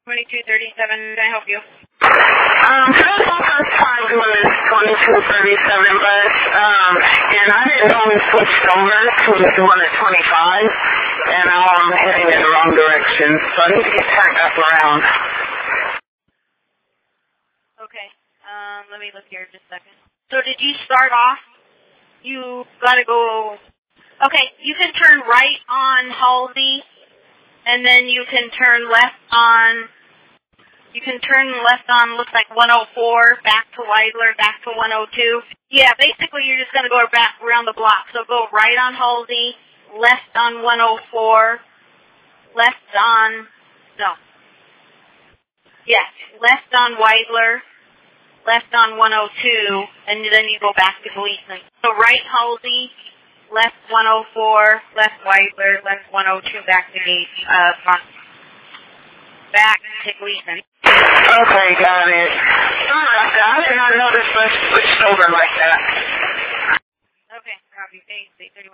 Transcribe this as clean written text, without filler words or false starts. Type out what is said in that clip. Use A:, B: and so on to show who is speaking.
A: 2237, can I help you?
B: First time was 2237 bus, and I didn't know we switched over to the one at 25, and now I'm heading in the wrong direction, so I need to get turned back around.
A: Okay, let me look here just a second. So did you start off? You gotta go, okay, you can turn right on Halsey, and then you can turn left on, looks like 104, back to Weidler, back to 102. Yeah, basically you're just going to go back around the block. So go right on Halsey, left on 104, left on Weidler, left on 102, and then you go back to Gleason. So right Halsey, left 104, left Weidler, left 102, back to Gleason.
B: Okay, got it. I did not know this bus switched over like that.
A: Okay, copy. Thanks. 31.